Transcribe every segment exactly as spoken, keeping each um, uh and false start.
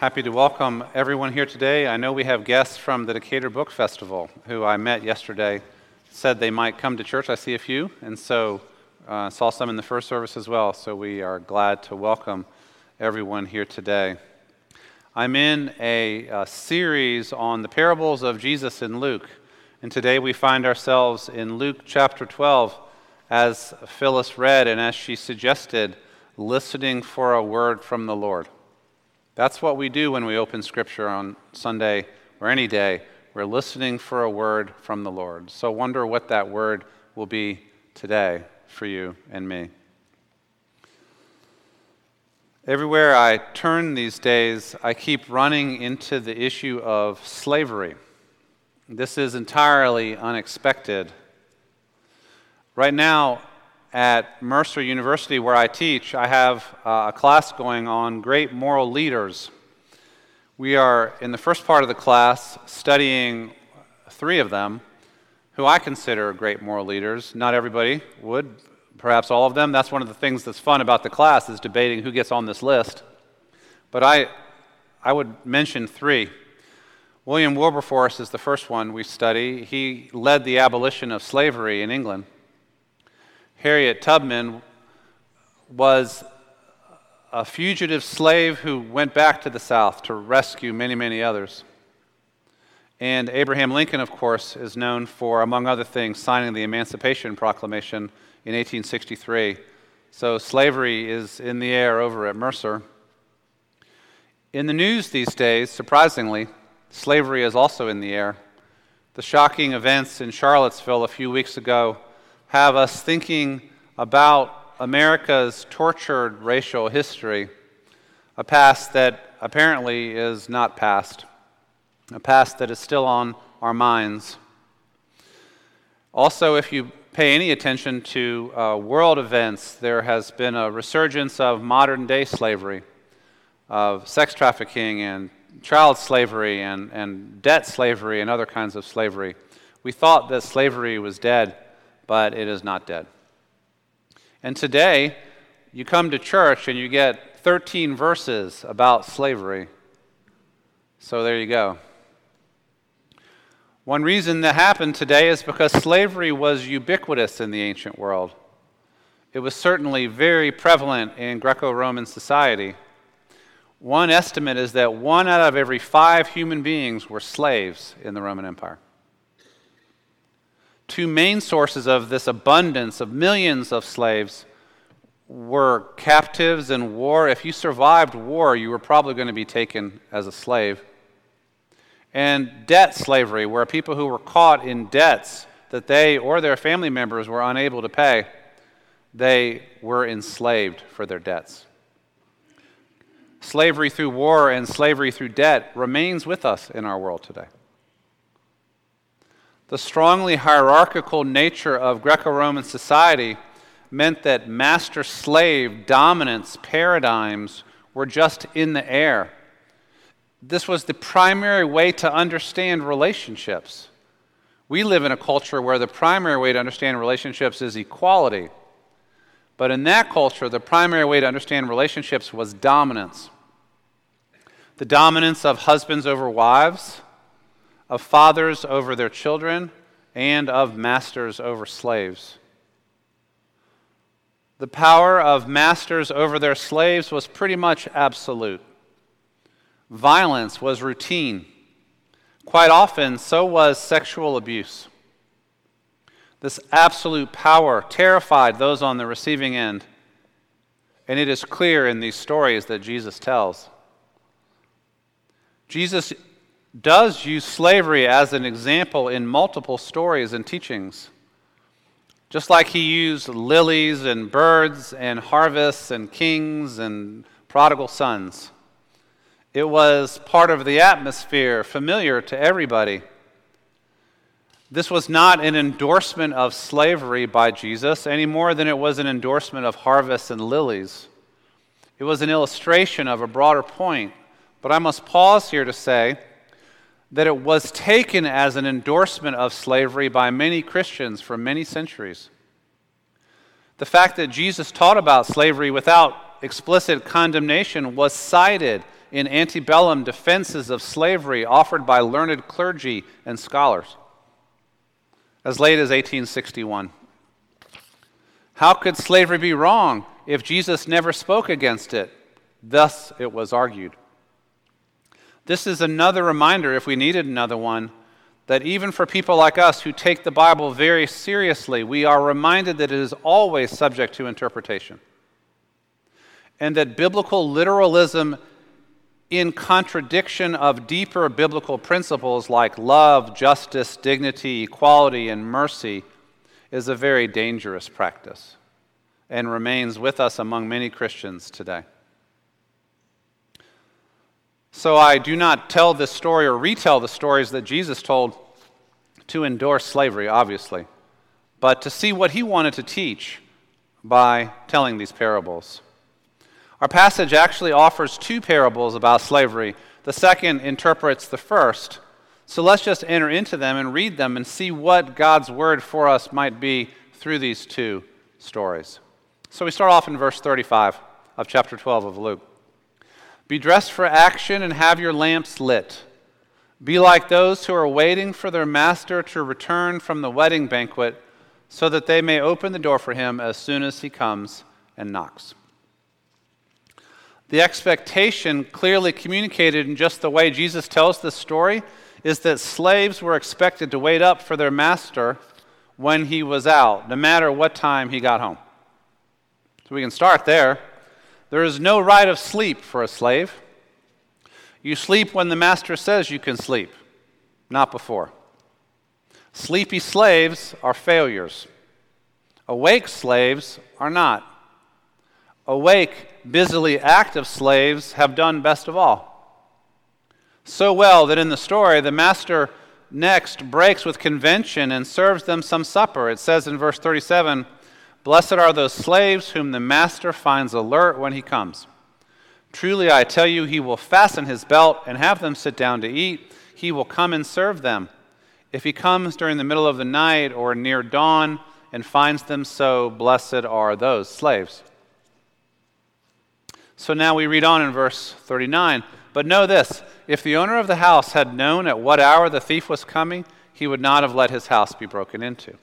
Happy to welcome everyone here today. I know we have guests from the Decatur Book Festival who I met yesterday, said they might come to church. I see a few, and so uh, saw some in the first service as well, so we are glad to welcome everyone here today. I'm in a, a series on the parables of Jesus in Luke, and today we find ourselves in Luke chapter twelve, as Phyllis read and as she suggested, listening for a word from the Lord. That's what we do when we open Scripture on Sunday or any day. We're listening for a word from the Lord. So wonder what that word will be today for you and me. Everywhere I turn these days, I keep running into the issue of slavery. This is entirely unexpected. Right now, at Mercer University, where I teach, I have uh, a class going on Great Moral Leaders. We are, in the first part of the class, studying three of them, who I consider great moral leaders. Not everybody would, perhaps all of them. That's one of the things that's fun about the class, is debating who gets on this list. But I, I would mention three. William Wilberforce is the first one we study. He led the abolition of slavery in England. Harriet Tubman was a fugitive slave who went back to the South to rescue many, many others. And Abraham Lincoln, of course, is known for, among other things, signing the Emancipation Proclamation in eighteen sixty-three. So slavery is in the air over at Mercer. In the news these days, surprisingly, slavery is also in the air. The shocking events in Charlottesville a few weeks ago have us thinking about America's tortured racial history, a past that apparently is not past, a past that is still on our minds. Also, if you pay any attention to uh, world events, there has been a resurgence of modern-day slavery, of sex trafficking and child slavery and, and debt slavery and other kinds of slavery. We thought that slavery was dead, but it is not dead. And today, you come to church and you get thirteen verses about slavery. So there you go. One reason that happened today is because slavery was ubiquitous in the ancient world. It was certainly very prevalent in Greco-Roman society. One estimate is that one out of every five human beings were slaves in the Roman Empire. Two main sources of this abundance of millions of slaves were captives in war. If you survived war, you were probably going to be taken as a slave. And debt slavery, where people who were caught in debts that they or their family members were unable to pay, they were enslaved for their debts. Slavery through war and slavery through debt remains with us in our world today. The strongly hierarchical nature of Greco-Roman society meant that master-slave dominance paradigms were just in the air. This was the primary way to understand relationships. We live in a culture where the primary way to understand relationships is equality. But in that culture, the primary way to understand relationships was dominance. The dominance of husbands over wives, of fathers over their children, and of masters over slaves. The power of masters over their slaves was pretty much absolute. Violence was routine. Quite often, so was sexual abuse. This absolute power terrified those on the receiving end, and it is clear in these stories that Jesus tells. Jesus does use slavery as an example in multiple stories and teachings. Just like he used lilies and birds and harvests and kings and prodigal sons. It was part of the atmosphere, familiar to everybody. This was not an endorsement of slavery by Jesus any more than it was an endorsement of harvests and lilies. It was an illustration of a broader point. But I must pause here to say that it was taken as an endorsement of slavery by many Christians for many centuries. The fact that Jesus taught about slavery without explicit condemnation was cited in antebellum defenses of slavery offered by learned clergy and scholars as late as eighteen sixty-one. How could slavery be wrong if Jesus never spoke against it? Thus it was argued. This is another reminder, if we needed another one, that even for people like us who take the Bible very seriously, we are reminded that it is always subject to interpretation, and that biblical literalism in contradiction of deeper biblical principles like love, justice, dignity, equality, and mercy is a very dangerous practice and remains with us among many Christians today. So I do not tell this story or retell the stories that Jesus told to endorse slavery, obviously, but to see what he wanted to teach by telling these parables. Our passage actually offers two parables about slavery. The second interprets the first. So let's just enter into them and read them and see what God's word for us might be through these two stories. So we start off in verse thirty-five of chapter twelve of Luke. Be dressed for action and have your lamps lit. Be like those who are waiting for their master to return from the wedding banquet, so that they may open the door for him as soon as he comes and knocks. The expectation clearly communicated in just the way Jesus tells this story is that slaves were expected to wait up for their master when he was out, no matter what time he got home. So we can start there. There is no right of sleep for a slave. You sleep when the master says you can sleep, not before. Sleepy slaves are failures. Awake slaves are not. Awake, busily active slaves have done best of all. So well that in the story, the master next breaks with convention and serves them some supper. It says in verse thirty-seven, "Blessed are those slaves whom the master finds alert when he comes. Truly I tell you, he will fasten his belt and have them sit down to eat. He will come and serve them. If he comes during the middle of the night or near dawn and finds them so, blessed are those slaves." So now we read on in verse thirty-nine. "But know this, if the owner of the house had known at what hour the thief was coming, he would not have let his house be broken into."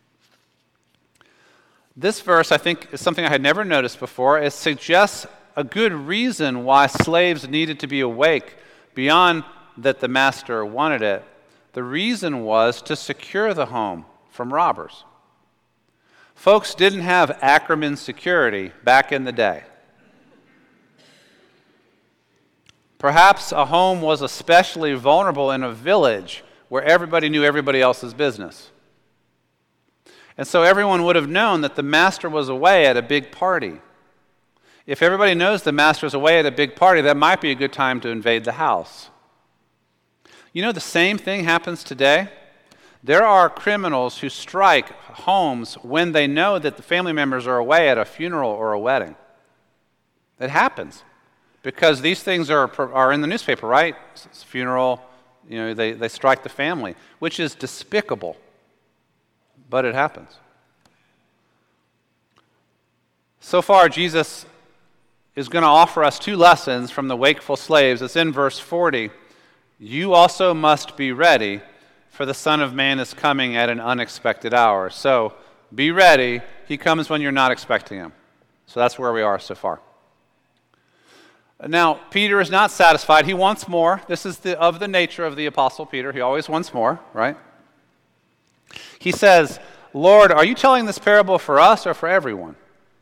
This verse, I think, is something I had never noticed before. It suggests a good reason why slaves needed to be awake beyond that the master wanted it. The reason was to secure the home from robbers. Folks didn't have Ackerman security back in the day. Perhaps a home was especially vulnerable in a village where everybody knew everybody else's business. And so everyone would have known that the master was away at a big party. If everybody knows the master's away at a big party, that might be a good time to invade the house. You know, the same thing happens today. There are criminals who strike homes when they know that the family members are away at a funeral or a wedding. It happens because these things are, are in the newspaper, right? It's a funeral, you know, they, they strike the family, which is despicable, but it happens. So far, Jesus is going to offer us two lessons from the wakeful slaves. It's in verse forty. "You also must be ready, for the Son of Man is coming at an unexpected hour." So be ready. He comes when you're not expecting him. So that's where we are so far. Now, Peter is not satisfied. He wants more. This is the, of the nature of the Apostle Peter. He always wants more, right? He says, "Lord, are you telling this parable for us or for everyone?"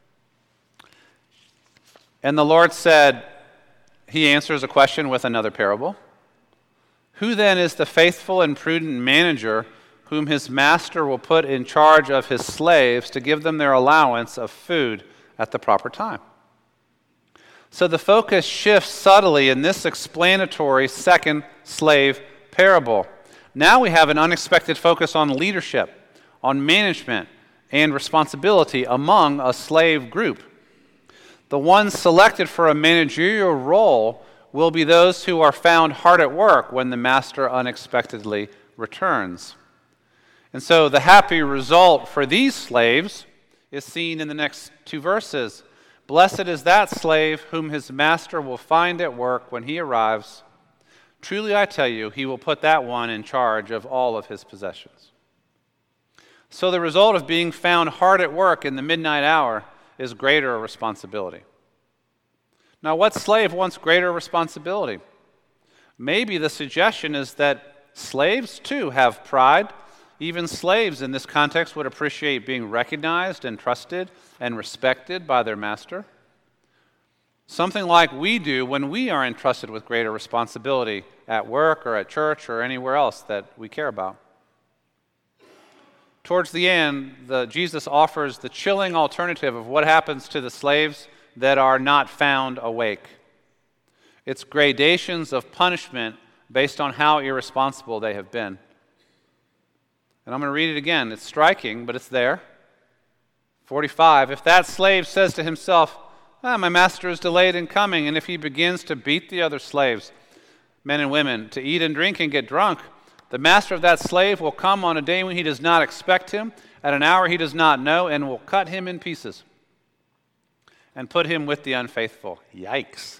And the Lord said, he answers a question with another parable. "Who then is the faithful and prudent manager whom his master will put in charge of his slaves to give them their allowance of food at the proper time?" So the focus shifts subtly in this explanatory second slave parable. Now we have an unexpected focus on leadership, on management, and responsibility among a slave group. The ones selected for a managerial role will be those who are found hard at work when the master unexpectedly returns. And so the happy result for these slaves is seen in the next two verses. Blessed is that slave whom his master will find at work when he arrives. Truly I tell you, he will put that one in charge of all of his possessions. So the result of being found hard at work in the midnight hour is greater responsibility. Now, what slave wants greater responsibility? Maybe the suggestion is that slaves too have pride. Even slaves in this context would appreciate being recognized and trusted and respected by their master. Something like we do when we are entrusted with greater responsibility at work or at church or anywhere else that we care about. Towards the end, the, Jesus offers the chilling alternative of what happens to the slaves that are not found awake. It's gradations of punishment based on how irresponsible they have been. And I'm going to read it again. It's striking, but it's there. forty-five, if that slave says to himself, ah, my master is delayed in coming, and if he begins to beat the other slaves, men and women, to eat and drink and get drunk, the master of that slave will come on a day when he does not expect him, at an hour he does not know, and will cut him in pieces and put him with the unfaithful. Yikes.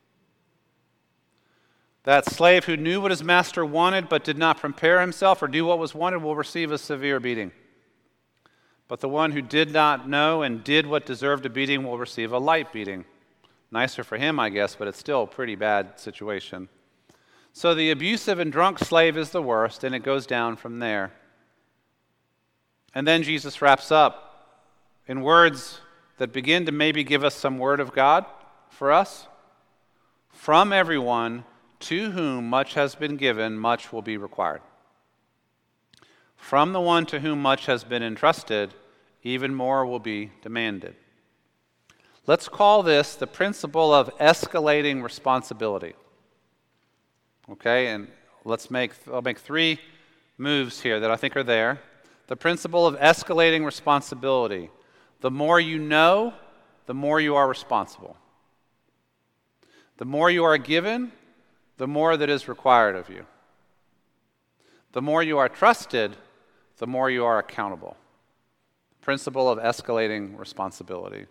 That slave who knew what his master wanted but did not prepare himself or do what was wanted will receive a severe beating. But the one who did not know and did what deserved a beating will receive a light beating. Nicer for him, I guess, but it's still a pretty bad situation. So the abusive and drunk slave is the worst, and it goes down from there. And then Jesus wraps up in words that begin to maybe give us some word of God for us. From everyone to whom much has been given, much will be required. From the one to whom much has been entrusted, even more will be demanded. Let's call this the principle of escalating responsibility. Okay, and let's make, I'll make three moves here that I think are there. The principle of escalating responsibility. The more you know, the more you are responsible. The more you are given, the more that is required of you. The more you are trusted, the more you are accountable. Principle of escalating responsibility.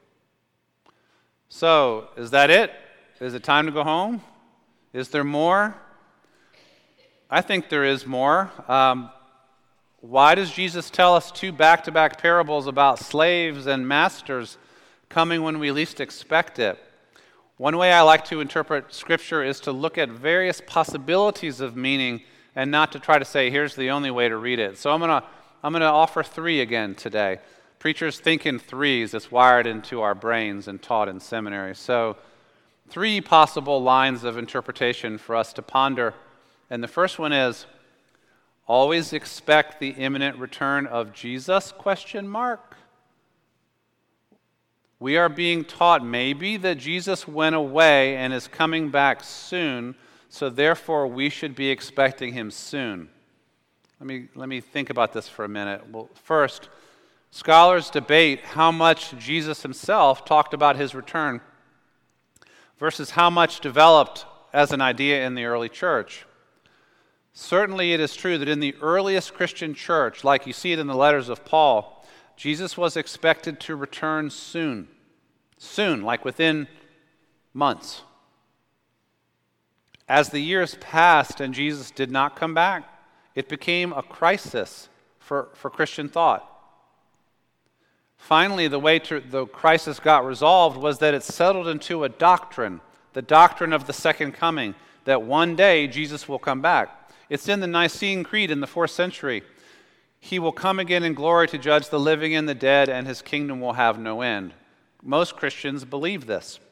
So, is that it? Is it time to go home? Is there more? I think there is more. Um, why does Jesus tell us two back-to-back parables about slaves and masters coming when we least expect it? One way I like to interpret Scripture is to look at various possibilities of meaning and not to try to say, here's the only way to read it. So I'm going to I'm going to offer three again today. Preachers think in threes. It's wired into our brains and taught in seminary. So three possible lines of interpretation for us to ponder. And the first one is, always expect the imminent return of Jesus, question mark. We are being taught maybe that Jesus went away and is coming back soon, so therefore we should be expecting him soon. Let me, let me think about this for a minute. Well, first, scholars debate how much Jesus himself talked about his return versus how much developed as an idea in the early church. Certainly it is true that in the earliest Christian church, like you see it in the letters of Paul, Jesus was expected to return soon. Soon, like within months. As the years passed and Jesus did not come back, it became a crisis for, for Christian thought. Finally, the way to, the crisis got resolved was that it settled into a doctrine, the doctrine of the second coming, that one day Jesus will come back. It's in the Nicene Creed in the fourth century. He will come again in glory to judge the living and the dead, and his kingdom will have no end. Most Christians believe this.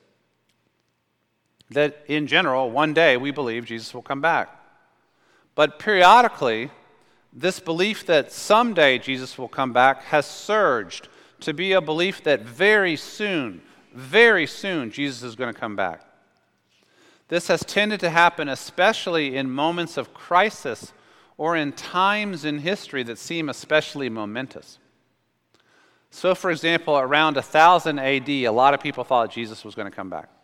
That in general, one day we believe Jesus will come back. But periodically, this belief that someday Jesus will come back has surged to be a belief that very soon, very soon, Jesus is going to come back. This has tended to happen especially in moments of crisis or in times in history that seem especially momentous. So, for example, around one thousand A D, a lot of people thought Jesus was going to come back.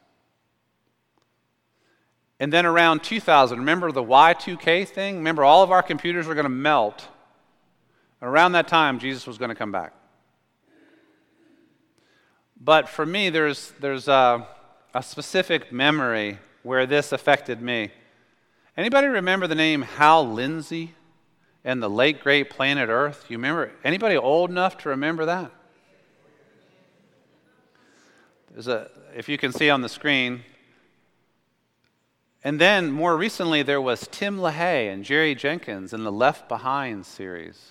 And then around two thousand, remember the Y two K thing? Remember all of our computers were going to melt. Around that time, Jesus was going to come back. But for me, there's, there's a, a specific memory where this affected me. Anybody remember the name Hal Lindsey and the late great Planet Earth? You remember? Anybody old enough to remember that? There's a, if you can see on the screen. And then more recently, there was Tim LaHaye and Jerry Jenkins in the Left Behind series.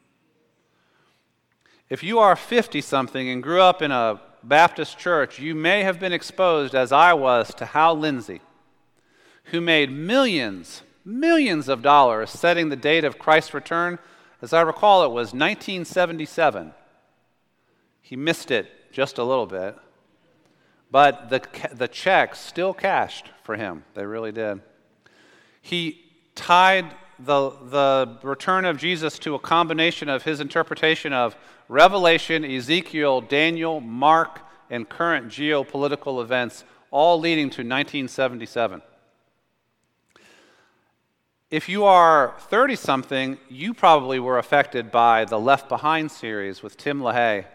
If you are fifty-something and grew up in a Baptist church, you may have been exposed, as I was, to Hal Lindsey, who made millions, millions of dollars setting the date of Christ's return. As I recall, it was nineteen seventy-seven. He missed it just a little bit, but the, the checks still cashed for him. They really did. He tied the, the return of Jesus to a combination of his interpretation of Revelation, Ezekiel, Daniel, Mark, and current geopolitical events, all leading to nineteen seventy-seven. If you are thirty-something, you probably were affected by the Left Behind series with Tim LaHaye.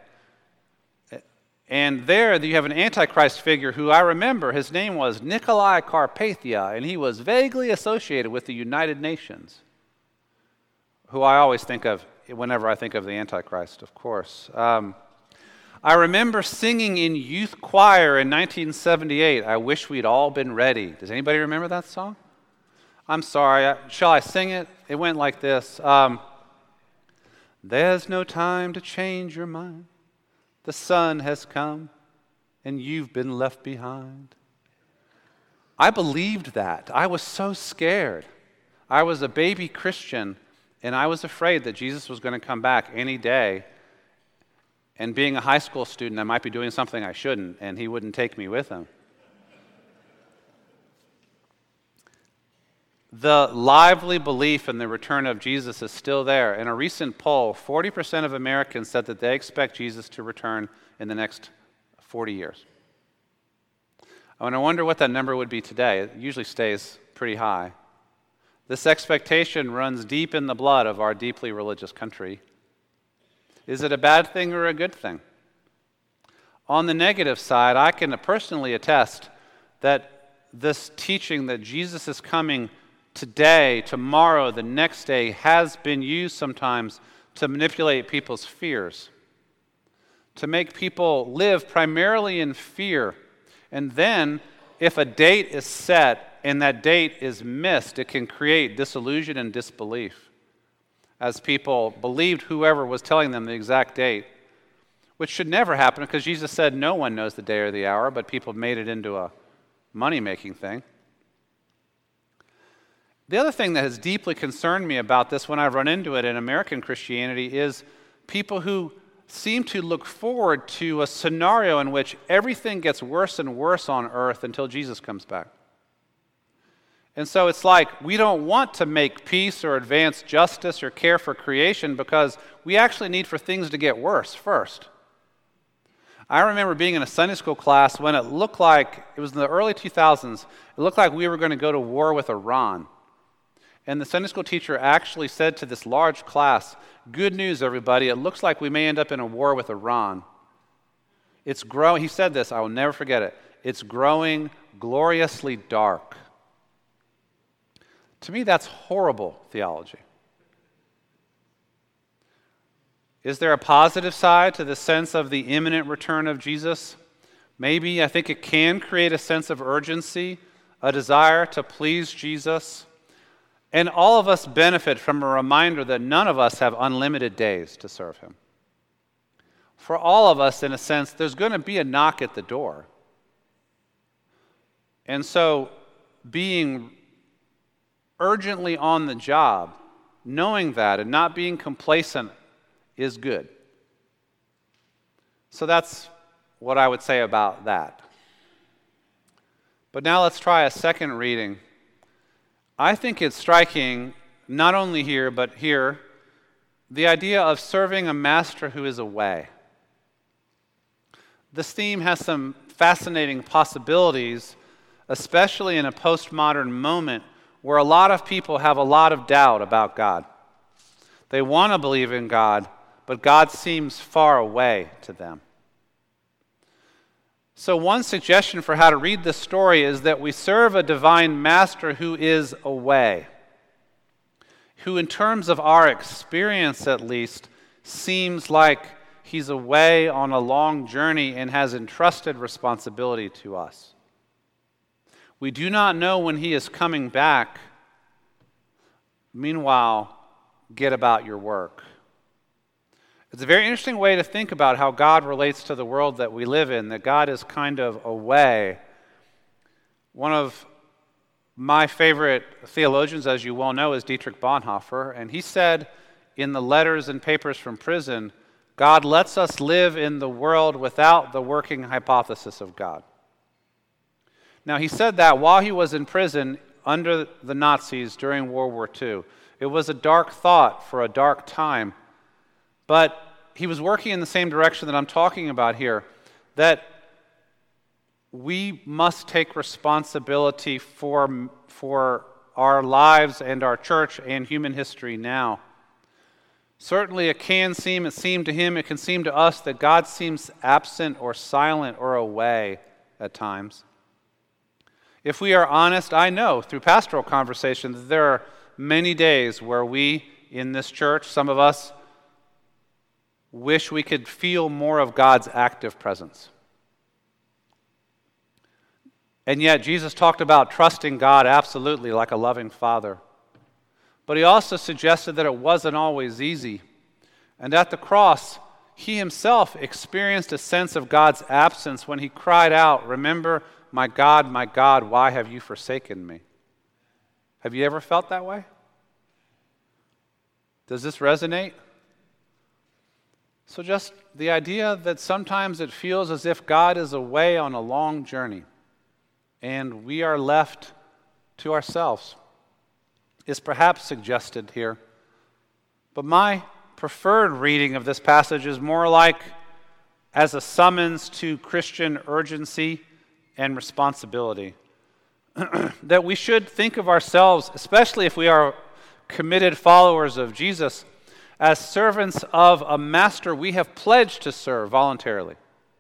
And there you have an Antichrist figure who I remember, his name was Nicolae Carpathia, and he was vaguely associated with the United Nations, who I always think of whenever I think of the Antichrist, of course. Um, I remember singing in youth choir in nineteen seventy-eight, I Wish We'd All Been Ready. Does anybody remember that song? I'm sorry, shall I sing it? It went like this. Um, There's no time to change your mind. The sun has come, and you've been left behind. I believed that. I was so scared. I was a baby Christian, and I was afraid that Jesus was going to come back any day. And being a high school student, I might be doing something I shouldn't, and he wouldn't take me with him. The lively belief in the return of Jesus is still there. In a recent poll, forty percent of Americans said that they expect Jesus to return in the next forty years. And I wonder what that number would be today. It usually stays pretty high. This expectation runs deep in the blood of our deeply religious country. Is it a bad thing or a good thing? On the negative side, I can personally attest that this teaching that Jesus is coming today, tomorrow, the next day, has been used sometimes to manipulate people's fears, to make people live primarily in fear. And then, if a date is set and that date is missed, it can create disillusion and disbelief, as people believed whoever was telling them the exact date, which should never happen because Jesus said no one knows the day or the hour, but people made it into a money-making thing. The other thing that has deeply concerned me about this when I've run into it in American Christianity is people who seem to look forward to a scenario in which everything gets worse and worse on earth until Jesus comes back. And so it's like we don't want to make peace or advance justice or care for creation because we actually need for things to get worse first. I remember being in a Sunday school class when it looked like, it was in the early two thousands, it looked like we were going to go to war with Iran. And the Sunday school teacher actually said to this large class, "Good news, everybody, it looks like we may end up in a war with Iran. It's growing," he said this, I will never forget it, "it's growing gloriously dark." To me, that's horrible theology. Is there a positive side to the sense of the imminent return of Jesus? Maybe. I think it can create a sense of urgency, a desire to please Jesus. And all of us benefit from a reminder that none of us have unlimited days to serve him. For all of us, in a sense, there's going to be a knock at the door. And so being urgently on the job, knowing that and not being complacent is good. So that's what I would say about that. But now let's try a second reading. I think it's striking, not only here, but here, the idea of serving a master who is away. This theme has some fascinating possibilities, especially in a postmodern moment where a lot of people have a lot of doubt about God. They want to believe in God, but God seems far away to them. So one suggestion for how to read this story is that we serve a divine master who is away, who in terms of our experience at least, seems like he's away on a long journey and has entrusted responsibility to us. We do not know when he is coming back. Meanwhile, get about your work. It's a very interesting way to think about how God relates to the world that we live in, that God is kind of away. One of my favorite theologians, as you well know, is Dietrich Bonhoeffer, and he said in the Letters and Papers from Prison, God lets us live in the world without the working hypothesis of God. Now, he said that while he was in prison under the Nazis during World War Two. It was a dark thought for a dark time. But he was working in the same direction that I'm talking about here, that we must take responsibility for, for our lives and our church and human history now. Certainly it can seem, it seemed to him, it can seem to us that God seems absent or silent or away at times. If we are honest, I know through pastoral conversations that there are many days where we in this church, some of us, wish we could feel more of God's active presence. And yet Jesus talked about trusting God absolutely like a loving father. But he also suggested that it wasn't always easy. And at the cross, he himself experienced a sense of God's absence when he cried out, "Remember, my God, my God, why have you forsaken me?" Have you ever felt that way? Does this resonate? So just the idea that sometimes it feels as if God is away on a long journey and we are left to ourselves is perhaps suggested here. But my preferred reading of this passage is more like as a summons to Christian urgency and responsibility. That we should think of ourselves, especially if we are committed followers of Jesus, as servants of a master we have pledged to serve voluntarily.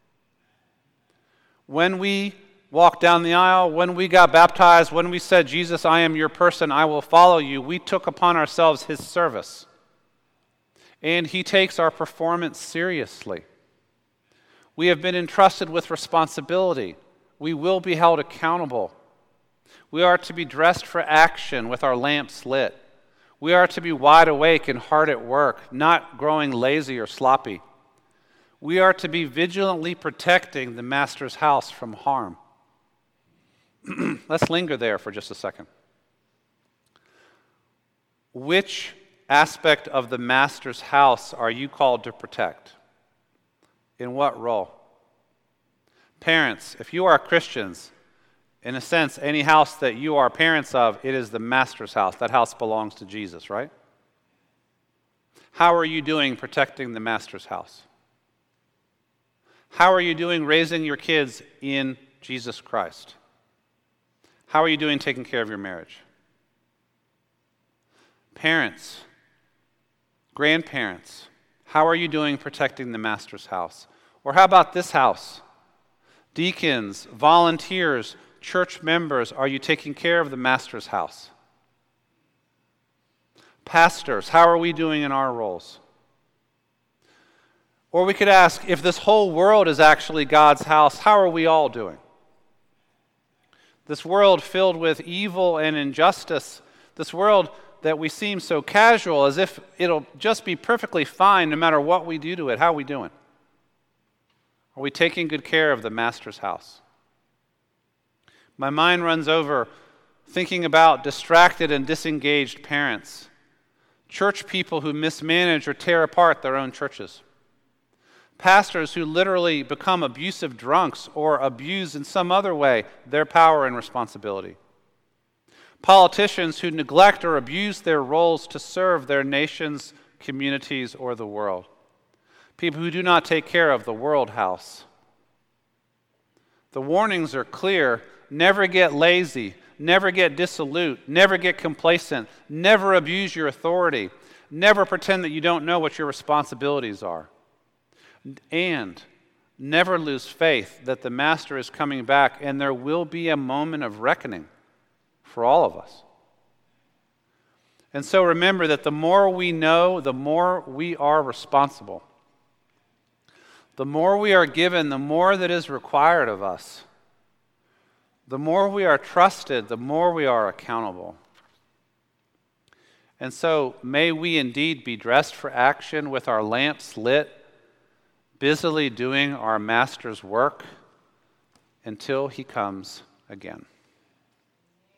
When we walked down the aisle, when we got baptized, when we said, "Jesus, I am your person, I will follow you," we took upon ourselves his service. And he takes our performance seriously. We have been entrusted with responsibility. We will be held accountable. We are to be dressed for action with our lamps lit. We are to be wide awake and hard at work, not growing lazy or sloppy. We are to be vigilantly protecting the master's house from harm. Let's linger there for just a second. Which aspect of the master's house are you called to protect? In what role? Parents, if you are Christians, in a sense, any house that you are parents of, it is the master's house. That house belongs to Jesus, right? How are you doing protecting the master's house? How are you doing raising your kids in Jesus Christ? How are you doing taking care of your marriage? Parents, grandparents, how are you doing protecting the master's house? Or how about this house? Deacons, volunteers, church members, are you taking care of the master's house? Pastors, how are we doing in our roles? Or we could ask, if this whole world is actually God's house, how are we all doing? This world filled with evil and injustice, this world that we seem so casual, as if it'll just be perfectly fine no matter what we do to it, how are we doing? Are we taking good care of the master's house? My mind runs over thinking about distracted and disengaged parents, church people who mismanage or tear apart their own churches, pastors who literally become abusive drunks or abuse in some other way their power and responsibility, politicians who neglect or abuse their roles to serve their nations, communities, or the world, people who do not take care of the world house. The warnings are clear. Never get lazy, never get dissolute, never get complacent, never abuse your authority, never pretend that you don't know what your responsibilities are. And never lose faith that the Master is coming back, and there will be a moment of reckoning for all of us. And so remember that the more we know, the more we are responsible. The more we are given, the more that is required of us. The more we are trusted, the more we are accountable. And so may we indeed be dressed for action with our lamps lit, busily doing our Master's work until he comes again.